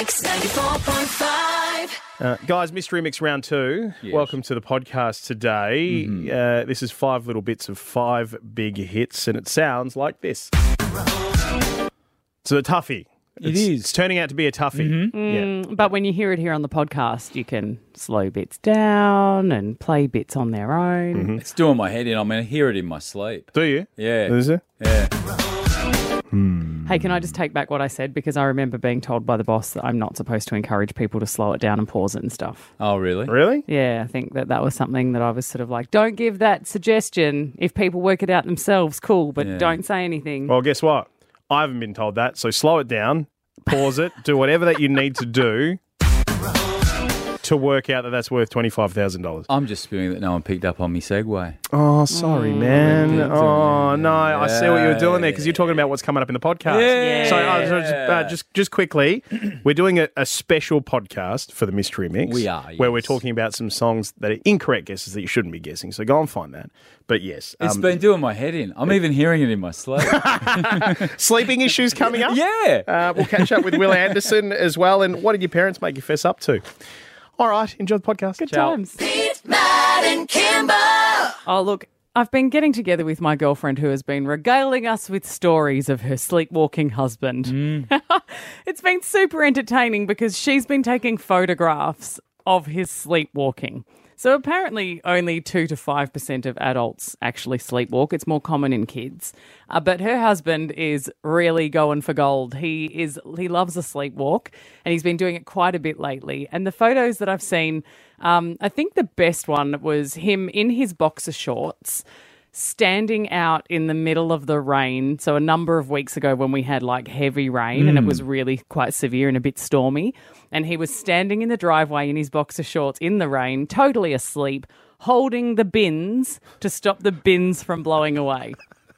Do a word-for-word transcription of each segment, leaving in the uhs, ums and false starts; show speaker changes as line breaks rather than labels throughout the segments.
Mix ninety-four point five.
Uh, guys, Mystery Mix round two.
Yes.
Welcome to the podcast today.
Mm-hmm.
Uh, this is five little bits of five big hits, and it sounds like this. It's a toughie.
It
it's,
is.
It's turning out to be a toughie.
Mm-hmm.
Yeah.
But when you hear it here on the podcast, you can slow bits down and play bits on their own.
Mm-hmm.
It's doing my head in. I mean, I hear it in my sleep.
Do you?
Yeah.
Is it?
Yeah.
Hey, can I just take back what I said? Because I remember being told by the boss that I'm not supposed to encourage people to slow it down and pause it and stuff.
Oh, really?
Really?
Yeah, I think that that was something that I was sort of like, don't give that suggestion. If people work it out themselves, cool, but
Yeah.
don't say anything.
Well, guess what? I haven't been told that, so slow it down, pause it, do whatever that you need to do to work out that that's worth twenty-five thousand dollars.
I'm just spewing that no one picked up on me segue.
Oh, sorry, man.
Yeah.
Oh, no, I see what you were doing there because
Yeah.
you're talking about what's coming up in the podcast.
Yeah.
So uh, so just, uh, just just quickly, we're doing a, a special podcast for the Mystery Mix.
We are,
Where we're
yes.
talking about some songs that are incorrect guesses that you shouldn't be guessing. So go and find that. But yes.
It's
um,
been doing my head in. I'm even hearing it in my sleep.
sleeping issues coming up.
yeah.
Uh, we'll catch up with Will Anderson as well. And what did your parents make you fess up to? All right, enjoy the podcast.
Good
Ciao.
times.
Pete, Matt, and Kimber.
Oh, look, I've been getting together with my girlfriend who has been regaling us with stories of her sleepwalking husband. It's been super entertaining because she's been taking photographs of his sleepwalking. So apparently only two to five percent of adults actually sleepwalk. It's more common in kids. Uh, but her husband is really going for gold. He is he loves a sleepwalk, and he's been doing it quite a bit lately. And the photos that I've seen, um, I think the best one was him in his boxer shorts, standing out in the middle of the rain. So a number of weeks ago when we had like heavy rain and it was really quite severe and a bit stormy. And he was standing in the driveway in his boxer shorts in the rain, totally asleep, holding the bins to stop the bins from blowing away.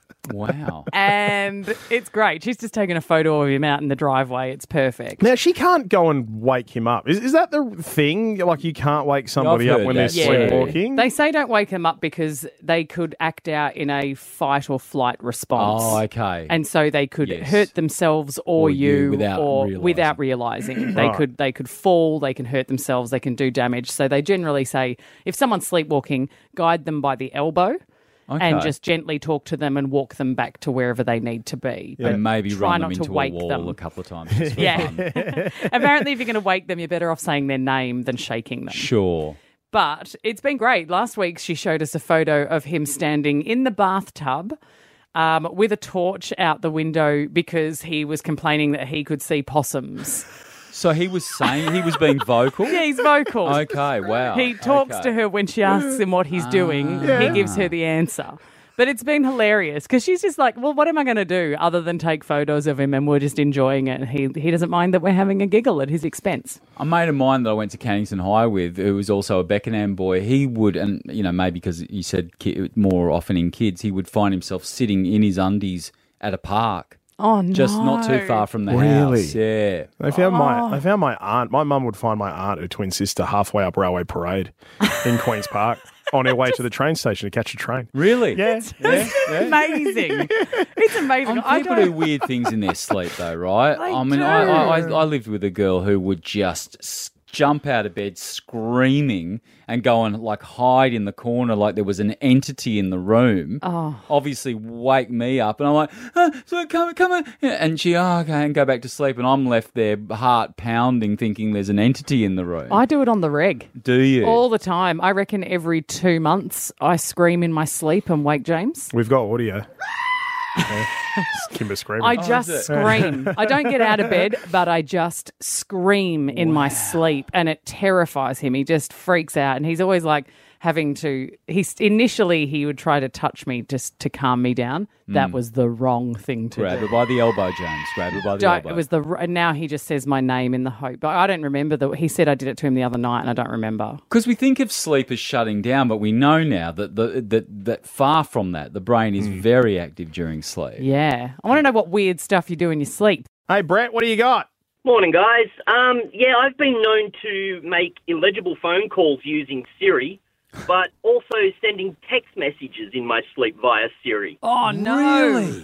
Wow.
And it's great. She's just taken a photo of him out in the driveway. It's perfect.
Now, she can't go and wake him up. Is, is that the thing? Like, you can't wake somebody
I've
up
heard
when they're
that, yeah.
sleepwalking?
They say don't wake them up because they could act out in a fight or flight response.
Oh, okay.
And so they could
Yes.
hurt themselves or,
Or you
you,
without
or
realising.
without realizing. They
Right.
could they could fall, they can hurt themselves, they can do damage. So they generally say if someone's sleepwalking, guide them by the elbow. And
Okay.
just gently talk to them and walk them back to wherever they need to be.
and maybe
try
run
not
them
to
into
wake
a wall
them.
a couple of times. Just for
Yeah.
fun.
Apparently, if you're going to wake them, you're better off saying their name than shaking them.
Sure.
But it's been great. Last week, she showed us a photo of him standing in the bathtub um, with a torch out the window because he was complaining that he could see possums.
So he was saying he was being vocal?
Yeah, he's vocal.
Okay, wow.
He talks
Okay.
to her when she asks him what he's doing. He gives her the answer. But it's been hilarious because she's just like, well, what am I going to do other than take photos of him and we're just enjoying it? He he doesn't mind that we're having a giggle at his expense.
A mate of mine that I went to Cannington High with, who was also a Beckenham boy, he would, and you know, maybe because you said ki- more often in kids, he would find himself sitting in his undies at a park,
Oh, no.
just not too far from the
Really?
house. Yeah.
They found
Oh.
my they found my aunt. My mum would find my aunt, her twin sister, halfway up Railway Parade in Queen's Park on her way to the train station to catch a train.
Really?
Yeah.
Yeah. yeah.
Amazing. It's amazing.
Um,
I
people
don't-
do weird things in their sleep, though, right?
They
I mean, I, I,
do.
I, I lived with a girl who would just s- jump out of bed screaming and go and like hide in the corner like there was an entity in the room.
Oh.
Obviously, wake me up, and I'm like, oh, so come, come on, and she, oh, okay, and go back to sleep, and I'm left there, heart pounding, thinking there's an entity in the room.
I do it on the reg.
do you?
All the time. I reckon every two months I scream in my sleep and wake James.
We've got audio. Yeah. It's Kimber screaming.
I just
is it?
scream. I don't get out of bed, but I just scream in my sleep and it terrifies him. He just freaks out and he's always like having to, he's initially he would try to touch me just to calm me down. That was the wrong thing to
Grab
do.
her by the elbow, James. Grab her by the
Don't-
elbow.
It was the and now he just says my name in the hope. But I don't remember that he said I did it to him the other night, and I don't remember.
Because we think of sleep as shutting down, but we know now that the, that that far from that, the brain is very active during sleep.
Yeah, I want to know what weird stuff you do in your sleep.
Hey, Brett, what do you got?
Morning, guys. Um, yeah, I've been known to make illegible phone calls using Siri, but also sending text messages in my sleep via Siri.
Oh no!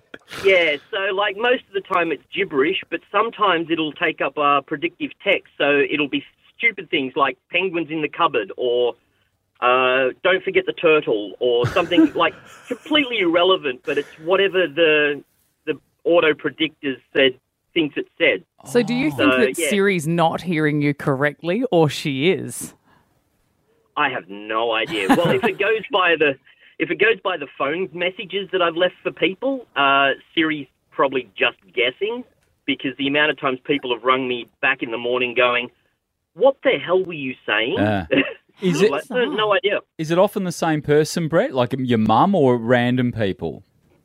Yeah, so like most of the time it's gibberish, but sometimes it'll take up uh, predictive text. So it'll be stupid things like penguins in the cupboard or uh, don't forget the turtle or something like completely irrelevant, but it's whatever the the auto predictors said thinks it said.
So do you think
So,
that
yeah.
Siri's not hearing you correctly, or she is?
I have no idea. Well, if it goes by the if it goes by the phone messages that I've left for people, uh, Siri's probably just guessing because the amount of times people have rung me back in the morning going, "What the hell were you saying?"
Uh, is it
Like, no, no idea.
is it often the same person, Brett? Like your mum or random people?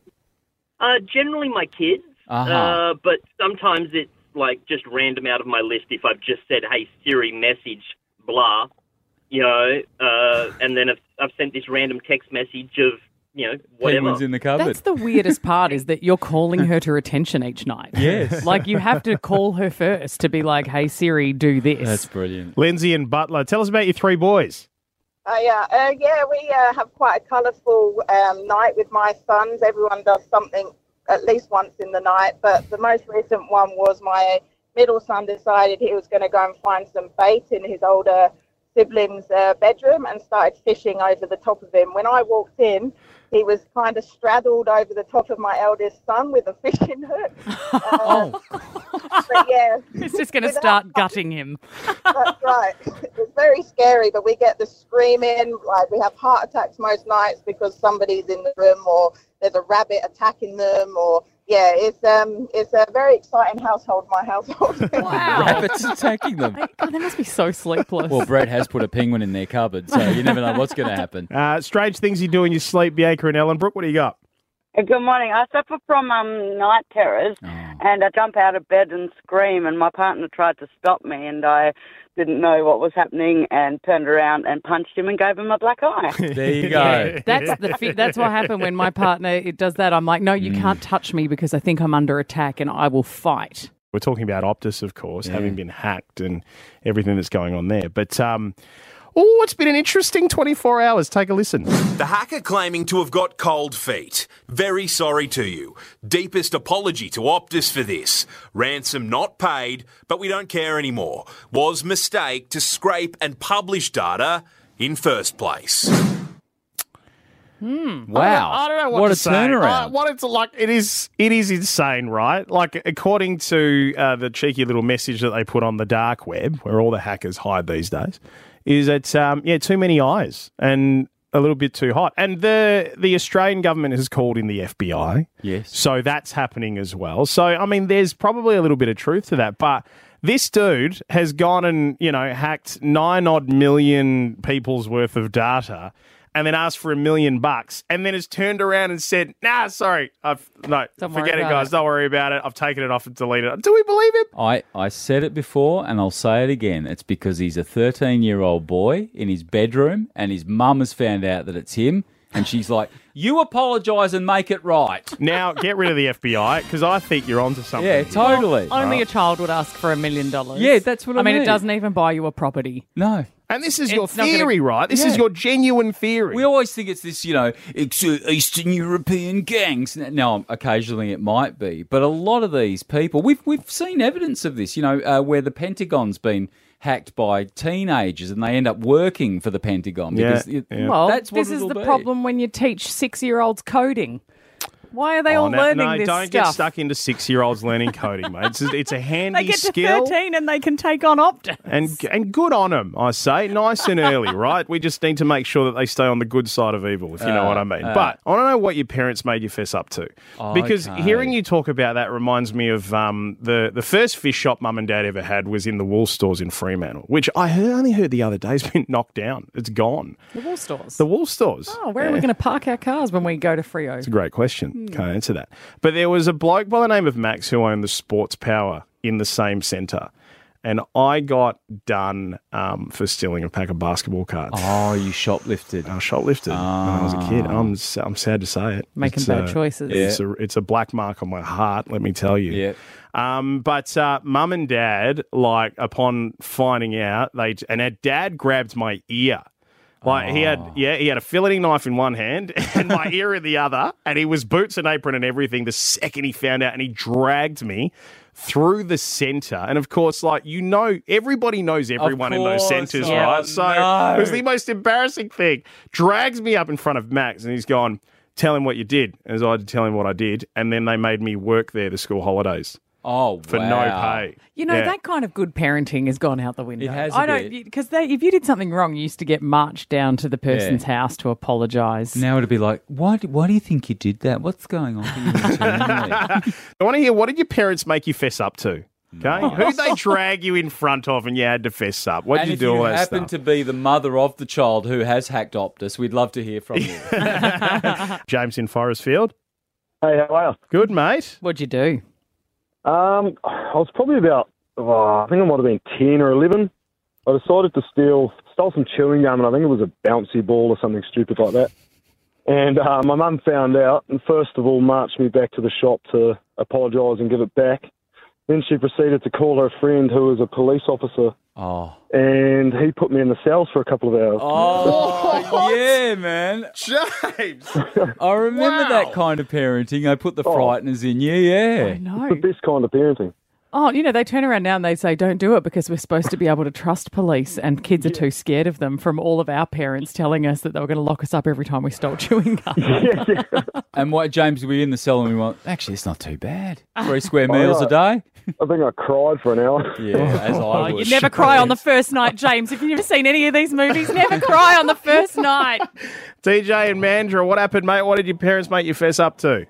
Uh, generally, my kids,
Uh-huh.
uh, but sometimes it's like just random out of my list. If I've just said, "Hey Siri, message blah," you know, uh, and then I've, I've sent this random text message of you know whatever.
Penguins in the cupboard.
That's the weirdest part is that you're calling her to attention each night.
Yes.
Like you have to call her first to be like, hey, Siri, do this.
That's brilliant.
Lindsay and Butler, tell us about your three boys.
Oh, yeah. Uh, yeah, we uh, have quite a colourful um, night with my sons. Everyone does something at least once in the night. But the most recent one was my middle son decided he was going to go and find some bait in his older sibling's uh, bedroom and started fishing over the top of him. When I walked in, he was kind of straddled over the top of my eldest son with a fishing hook. Uh, but yeah,
It's just going to
without-
start gutting him.
That's right. It's very scary, but we get the screaming. Like we have heart attacks most nights because somebody's in the room or there's a rabbit attacking them. Or yeah, it's um, it's a very exciting household. My household.
Wow.
Rabbits attacking them.
God, they must be so sleepless.
Well, Brett has put a penguin in their cupboard, so you never know what's going to happen.
Uh, strange things you do in your sleep, Bianca and Ellen. Brooke, what do you got?
Good morning. I suffer from um, night terrors,
Oh.
and I jump out of bed and scream, and my partner tried to stop me, and I didn't know what was happening and turned around and punched him and gave him a black eye.
There you go.
That's the fi- that's what happened when my partner it does that. I'm like, no, you can't touch me because I think I'm under attack and I will fight.
We're talking about Optus, of course,
Yeah.
having been hacked and everything that's going on there. But, um, oh, it's been an interesting twenty-four hours. Take a listen.
The hacker claiming to have got cold feet. Very sorry to you. Deepest apology to Optus for this. Ransom not paid, but we don't care anymore. Was mistake to scrape and publish data in first place.
Wow.
I don't know what,
a
to say.
turnaround.
Uh, what it's like, it is, it is insane, right? Like, according to uh, the cheeky little message that they put on the dark web, where all the hackers hide these days, is that um, yeah, too many eyes and a little bit too hot. And the the Australian government has called in the F B I.
Yes.
So that's happening as well. So, I mean, there's probably a little bit of truth to that. But this dude has gone and, you know, hacked nine odd million people's worth of data and then asked for a million bucks and then has turned around and said, nah, sorry, I've no,
Don't worry
forget it,
about
guys.
it.
Don't worry about it. I've taken it off and deleted it. Do we believe him?
I, I said it before and I'll say it again. It's because he's a thirteen-year-old boy in his bedroom and his mum has found out that it's him and she's like, you apologise and make it right.
Now, get rid of the F B I because I think you're onto something.
Yeah,
here.
totally.
Only a child would ask for a million dollars.
Yeah, that's what I
mean.
mean.
It doesn't even buy you a property.
No.
And this is your
It's not gonna-
theory, right? This is
Yeah.
your genuine theory.
We always think it's this, you know, ex- uh, Eastern European gangs. Now, occasionally it might be, but a lot of these people, we've we've seen evidence of this, you know, uh, where the Pentagon's been hacked by teenagers and they end up working for the Pentagon
Yeah,
because it-
yeah.
Well,
that's what
this is
it'll
the
be.
problem when you teach six-year-olds coding. Why are they
Oh,
all
no,
learning
no,
this
don't
stuff?
get stuck into six-year-olds learning coding, mate. It's, it's a handy
They get to
skill.
thirteen and they can take on Optus.
And and good on them, I say. Nice and early, right? We just need to make sure that they stay on the good side of evil, if you know
Uh,
what I mean.
uh.
But I don't know what your parents made you fess up to. Because
Okay.
hearing you talk about that reminds me of um, the, the first fish shop mum and dad ever had was in the Wool stores in Fremantle, which I heard, only heard the other day has been knocked down. It's gone.
The wool stores.
The Wool stores.
Oh, where are we going to park our cars when we go to Freo?
It's a great question. Can't answer that. But there was a bloke by the name of Max who owned the Sports Power in the same centre. And I got done um, for stealing a pack of basketball cards.
Oh, you shoplifted.
I was shoplifted when I was a kid. I'm, s- I'm sad to say it.
Making
It's,
bad
uh,
choices.
It's, a, it's a black mark on my heart, let me tell you.
Yeah.
Um, but uh, mum and dad, like, upon finding out, they and our dad grabbed my ear. Like he had, yeah, he had a filleting knife in one hand and my ear in the other, and he was boots and apron and everything the second he found out, and he dragged me through the centre. And of course, like, you know, everybody knows everyone in those
course.
centres,
Oh,
right? So
no.
it was the most embarrassing thing. Drags me up in front of Max, and he's gone, tell him what you did. And so I had to tell him what I did, and then they made me work there the school holidays.
Oh,
For
wow.
no pay.
You know,
Yeah.
that kind of good parenting has gone out the window.
It has a
I don't,
bit.
because if you did something wrong, you used to get marched down to the person's house to apologise.
Now it'd be like, why do, why do you think you did that? What's going on for you internally?
I want to hear, what did your parents make you fess up to? Okay, who'd they drag you in front of and you had to fess up? What did
And
you
if
do
you
all that
happen
stuff?
to be the mother of the child who has hacked Optus, we'd love to hear from you.
James in Forestfield.
Hey, how are
Good, mate.
What'd you do?
you? Um, I was probably about, oh, I think I might have been ten or eleven. I decided to steal, stole some chewing gum, and I think it was a bouncy ball or something stupid like that. And uh, my mum found out, and first of all marched me back to the shop to apologise and give it back. Then she proceeded to call her friend, who was a police officer,
Oh,
and he put me in the cells for a couple of hours.
oh yeah, man.
James.
I remember
Wow.
that kind of parenting. I put the
Oh.
frighteners in you, yeah.
I know.
The best kind of parenting.
Oh, you know, they turn around now and they say, don't do it because we're supposed to be able to trust police, and kids are too scared of them, from all of our parents telling us that they were going to lock us up every time we stole chewing gum.
And what, James, we were in the cell and we went, actually, it's not too bad. Three square meals a
right.
day.
I think I cried for an hour.
Yeah, as I
Oh,
would.
you never cry on the first night, James. If you've never seen any of these movies, never cry on the first night.
D J and Mandra, what happened, mate? What did your parents make you fess up to?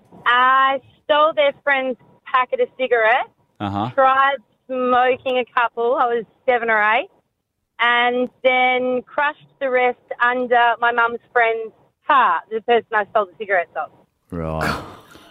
I stole their friend's packet of cigarettes,
Uh-huh.
tried smoking a couple, I was seven or eight, and then crushed the rest under my mum's friend's car, the person I stole the cigarettes of.
Right.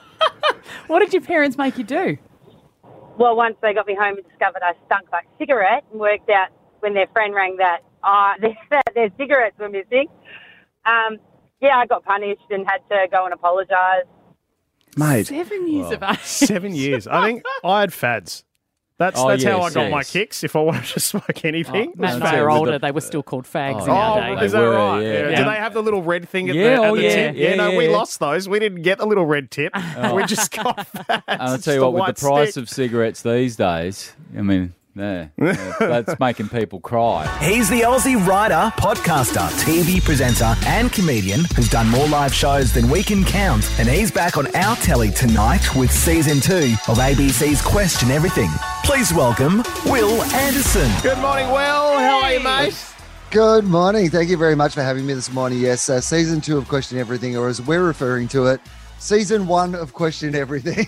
What did your parents make you do?
Well, once they got me home and discovered I stunk like a cigarette, and worked out when their friend rang that uh, their, their cigarettes were missing, um, yeah, I got punished and had to go and apologise.
Mate,
Seven years of age.
seven years. I think I had fads. That's
Oh,
that's how I
yes,
got my
yes.
kicks. If I wanted to smoke anything,
Matt and
That's
I
it,
are
with
older.
the-
They were still called fags
Oh,
in
Oh,
our
yeah,
day.
is
they
that
were,
right?
yeah.
Do
Yeah.
they have the little red thing at
Yeah,
the, at
oh,
the
yeah,
tip?
yeah,
you know, we
yeah.
lost those. We didn't get the little red tip. We just got fads.
And I'll
It's
tell you
the
what, with
white
the price
stick.
of cigarettes these days, I mean, yeah, yeah, that's making people cry.
He's the Aussie writer, podcaster, T V presenter and comedian who's done more live shows than we can count. And he's back on our telly tonight with season two of A B C's Question Everything. Please welcome Will Anderson.
Good morning, Will. How are you, mate?
Good morning. Thank you very much for having me this morning. Yes, uh, season two of Question Everything, or as we're referring to it, season one of Question Everything.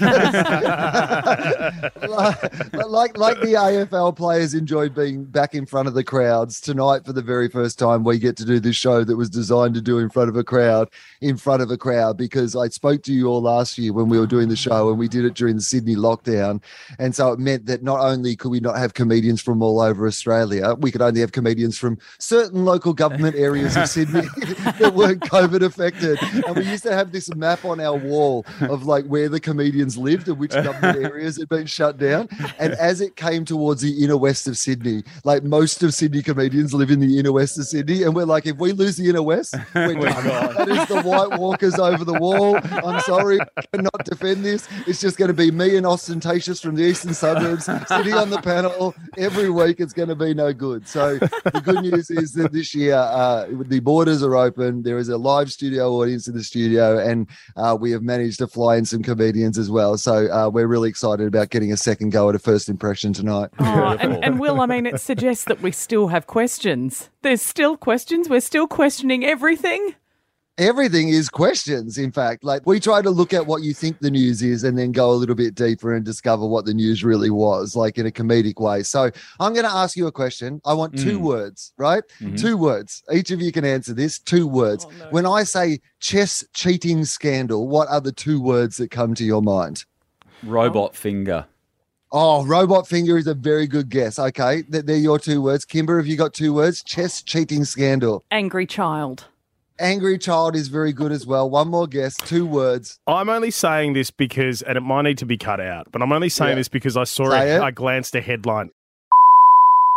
like, like, like the A F L players enjoyed being back in front of the crowds, tonight for the very first time we get to do this show that was designed to do in front of a crowd, in front of a crowd, because I spoke to you all last year when we were doing the show, and we did it during the Sydney lockdown. And so it meant that not only could we not have comedians from all over Australia, we could only have comedians from certain local government areas of Sydney that weren't COVID affected. And we used to have this map on our wall of like where the comedians lived and which government areas had been shut down. And as it came towards the inner west of Sydney, like most of Sydney comedians live in the inner west of Sydney, and we're like, if we lose the inner west, we're done. That is the White Walkers over the wall. I'm sorry, I cannot defend this. It's just going to be me and Ostentatious from the eastern suburbs sitting on the panel every week. It's going to be no good. So the good news is that this year uh, the borders are open. There is a live studio audience in the studio, and uh, we have managed to fly in some comedians as well. So uh, we're really excited about getting a second go at a first impression tonight.
Oh, and, and Will, I mean, it suggests that we still have questions. There's still questions. We're still questioning everything.
Everything is questions, in fact. Like, we try to look at what you think the news is and then go a little bit deeper and discover what the news really was, like in a comedic way. So I'm going to ask you a question. I want two
Mm.
words, right?
Mhm.
Two words. Each of you can answer this. Two words.
Oh, no.
When I say chess cheating scandal, what are the two words that come to your mind?
Robot finger.
Oh, robot finger is a very good guess. Okay, Th- they're your two words. Kimber, have you got two words? Chess cheating scandal.
Angry child.
Angry child is very good as well. One more guess. Two words.
I'm only saying this because, and it might need to be cut out, but I'm only saying
Yeah.
this because I saw
Say
a,
it.
I glanced a headline.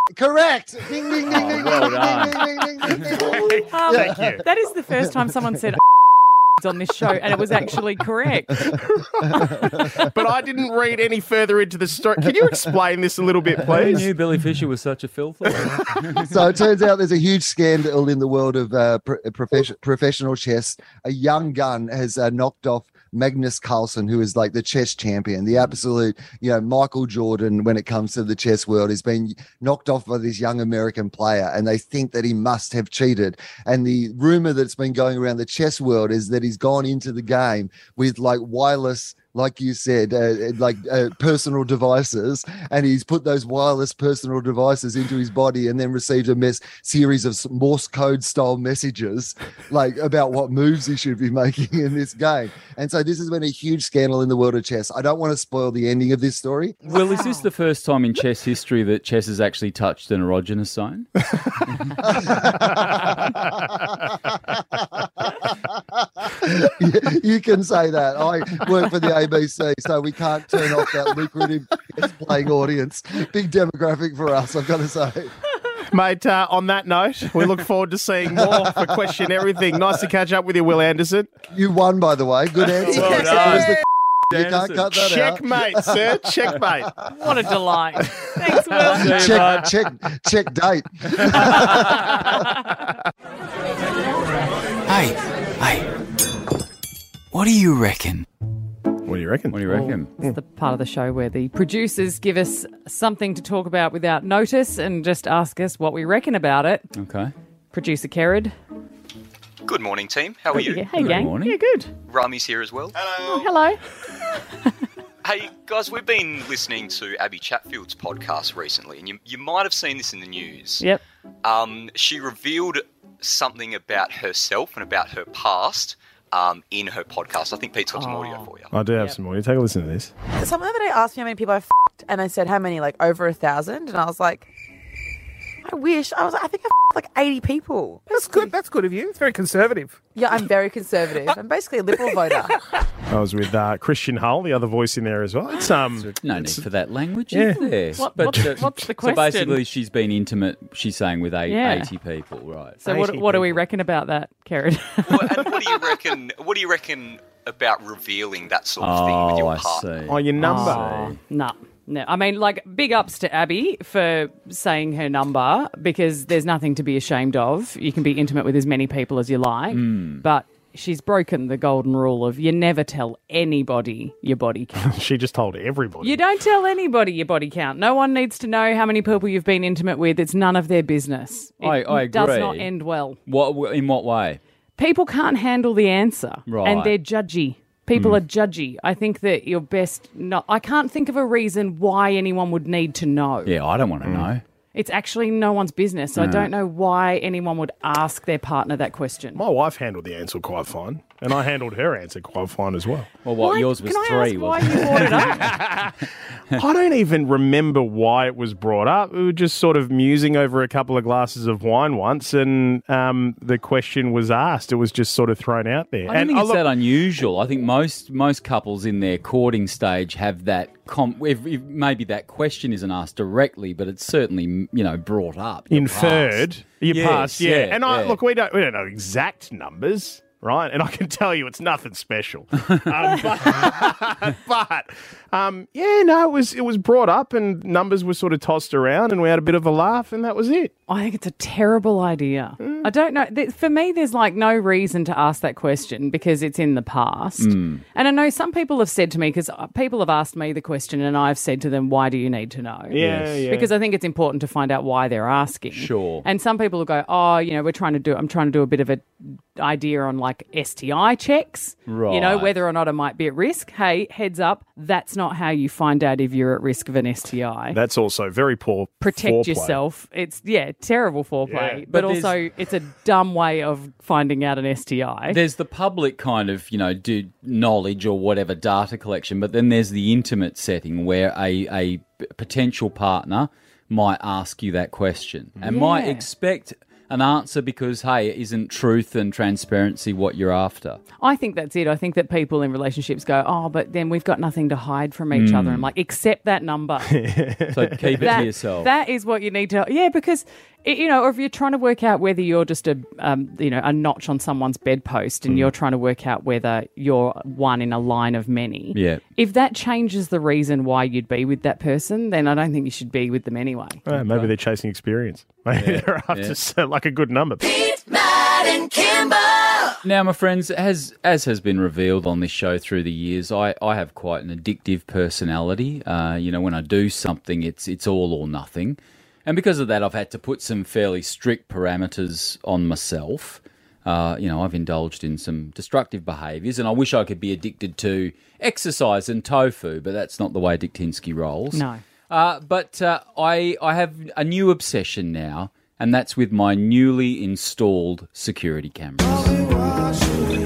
Correct. Ding, ding, ding, ding, ding,
well
ding,
done.
ding, ding, ding, ding, ding.
Um,
Thank you.
That is the first time someone said on this show, and it was actually correct.
But I didn't read any further into the story. Can you explain this a little bit,
Who
please?
knew Billy Fisher was such a filthy?
So it turns out there's a huge scandal in the world of uh, pro- profession- professional chess. A young gun has uh, knocked off Magnus Carlsen, who is like the chess champion, the absolute, you know, Michael Jordan when it comes to the chess world. He's been knocked off by this young American player, and they think that he must have cheated. And the rumor that's been going around the chess world is that he's gone into the game with like wireless, like you said, uh, like uh, personal devices, and he's put those wireless personal devices into his body and then received a mess series of Morse code style messages like about what moves he should be making in this game. And so this has been a huge scandal in the world of chess. I don't want to spoil the ending of this story.
Will, is this the first time in chess history that chess has actually touched an erogenous zone?
you, you can say that. I work for the A B C, so we can't turn off that lucrative playing audience. Big demographic for us, I've got to say.
Mate, uh, on that note, we look forward to seeing more for Question Everything. Nice to catch up with you, Will Anderson.
You won, by the way. Good answer.
Well done.
Where's the You can't cut that
Checkmate,
out.
sir. Checkmate.
What a delight. Thanks, Will.
check, check, check date.
Hey, hey. What do you reckon?
What do you reckon?
What do you reckon?
It's the part of the show where the producers give us something to talk about without notice and just ask us what we reckon about it.
Okay.
Producer Kerrod.
Good morning, team. How are you?
Hey, gang.
morning.
Yeah, good.
Rami's here as well.
Oh, hello.
Hey, guys, we've been listening to Abby Chatfield's podcast recently, and you, you might have seen this in the news.
Yep.
Um, she revealed something about herself and about her past um, in her podcast. I think Pete's got some audio for you.
I do have some more. You take a listen to this.
Someone the other day asked me how many people I f***ed, and I said how many, like over a thousand, and I was like, I wish. I was. I think I f***ed like eighty people.
That's good. That's good of you. It's very conservative.
Yeah, I'm very conservative. I'm basically a liberal voter.
I was with uh, Christian Hull, the other voice in there as well. It's um,
No need for that language,
Yeah.
is there?
What-
But,
what's-
uh,
what's the
So
question?
basically, she's been intimate, she's saying, with eight,
Yeah.
eighty people, right?
So what, what do we reckon about that, Kerrod?
And what do you reckon? What do you reckon about revealing that sort of thing with
Oh,
your
I
partner?
see.
Oh, your number.
Oh, no. No, I mean, like, big ups to Abby for saying her number because there's nothing to be ashamed of. You can be intimate with as many people as you like, but she's broken the golden rule of you never tell anybody your body count.
She just told everybody.
You don't tell anybody your body count. No one needs to know how many people you've been intimate with. It's none of their business. It
I, I agree.
does not end well.
What, in what way?
People can't handle the answer,
Right.
and they're judgy. People are judgy. I think that you're best not. I can't think of a reason why anyone would need to know.
Yeah, I don't want to know.
It's actually no one's business. So I
No.
don't know why anyone would ask their partner that question.
My wife handled the answer quite fine, and I handled her answer quite fine as well.
Well, what,
Why-
yours was
can I
three,
ask why
wasn't
you
it?
brought it up?
I don't even remember why it was brought up. We were just sort of musing over a couple of glasses of wine once, and um, the question was asked. It was just sort of thrown out there.
I don't
and
think
I
it's
look-
that unusual. I think most most couples in their courting stage have that. Com- if, if maybe that question isn't asked directly, but it's certainly you know brought up, Your
inferred.
past.
Your
Yes,
past, yeah.
yeah,
And I
yeah.
look, we don't we don't know exact numbers, right? And I can tell you, it's nothing special. um, but, but um, yeah, no, it was it was brought up, and numbers were sort of tossed around, and we had a bit of a laugh, and that was it.
I think it's a terrible idea.
Mm.
I don't know. Th- For me, there's like no reason to ask that question because it's in the past.
Mm.
And I know some people have said to me, because people have asked me the question and I've said to them, why do you need to know?
Yeah, yeah.
Because I think it's important to find out why they're asking.
Sure.
And some people will go, oh, you know, we're trying to do, I'm trying to do a bit of a idea on like S T I checks. You know,
Right.
whether or not I might be at risk. Hey, heads up, that's not how you find out if you're at risk of an S T I.
That's also very poor.
Protect
foreplay.
yourself. It's, yeah, terrible foreplay.
Yeah.
But,
But there's-
also, it's a dumb way of finding out an S T I.
There's the public kind of, you know, do knowledge or whatever data collection, but then there's the intimate setting where a, a potential partner might ask you that question and might
Yeah.
expect an answer because, hey, isn't truth and transparency what you're after?
I think that's it. I think that people in relationships go, oh, but then we've got nothing to hide from each
Mm.
other. I'm like, accept that number.
So keep it
that,
to yourself.
That is what you need to, yeah, because, it, you know, or if you're trying to work out whether you're just a, um, you know, a notch on someone's bedpost and
Mm.
you're trying to work out whether you're one in a line of many.
Yeah.
If that changes the reason why you'd be with that person, then I don't think you should be with them anyway.
Oh, maybe they're chasing experience. Maybe
Yeah,
they're after
yeah.
so- like a good number.
Pete, Matt, and Kimber.
Now, my friends, as as has been revealed on this show through the years, I, I have quite an addictive personality. Uh, you know, when I do something, it's it's all or nothing. And because of that, I've had to put some fairly strict parameters on myself. Uh, you know, I've indulged in some destructive behaviours, and I wish I could be addicted to exercise and tofu, but that's not the way Dick Tinsky rolls.
No.
Uh, but uh, I I have a new obsession now, and that's with my newly installed security cameras.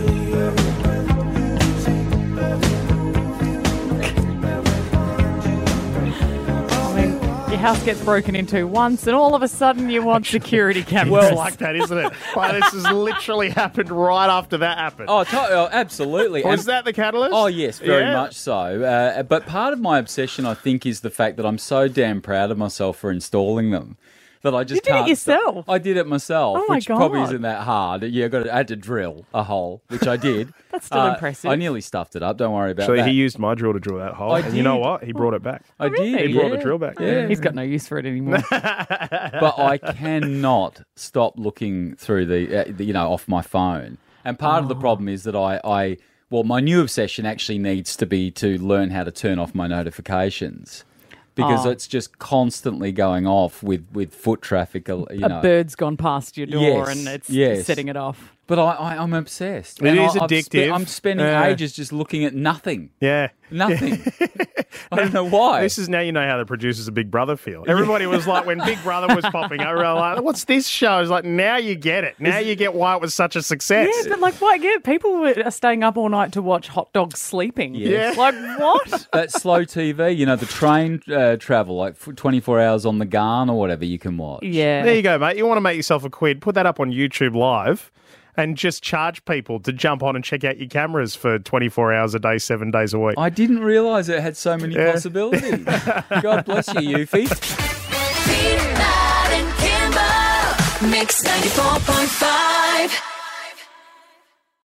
Your house gets broken into once and all of a sudden you want security cameras.
Well, like that, isn't it? Like, this has literally happened right after that happened.
Oh, to- oh absolutely.
Was
And-
that the catalyst?
Oh, yes, very
Yeah.
much so. Uh, but part of my obsession, I think, is the fact that I'm so damn proud of myself for installing them. That I just
You did it
can't
yourself?
I did it myself,
Oh my
which probably
God.
isn't that hard. Yeah, I, got to, I had to drill a hole, which I did.
That's still
Uh,
impressive.
I nearly stuffed it up. Don't worry about
Actually,
that.
he used my drill to drill that hole.
I
and you know
did.
what? He brought it back.
I did.
He brought the
yeah.
drill back.
Yeah.
He's got no use for it anymore.
But I cannot stop looking through the, uh, the you know, off my phone. And part of the problem is that I, I, well, my new obsession actually needs to be to learn how to turn off my notifications. Because
Oh.
it's just constantly going off with, with foot traffic, you know.
A bird's gone past your door
Yes,
and it's
yes.
setting it off.
But I, I, I'm obsessed.
It
And
is
I, I've spe-
addictive.
I'm spending
Yeah.
ages just looking at nothing.
Yeah.
Nothing. I don't know why.
This is now you know how the producers of Big Brother feel. Everybody was like, when Big Brother was popping over, they were like, what's this show? It's like, now you get it. Now you get why it was such a success.
Yeah, but like, what? Yeah, people were staying up all night to watch hot dogs sleeping.
Yeah.
Like, what?
That slow T V, you know, the train uh, travel, like f- twenty-four hours on the Garn or whatever you can watch.
Yeah.
There you go, mate. You want to make yourself a quid, put that up on YouTube Live and just charge people to jump on and check out your cameras for twenty-four hours a day, seven days a week.
I didn't realise it had so many
Yeah.
possibilities. God bless you, Eufy.
Pete, Matt, and Kimber. Mix ninety-four point five.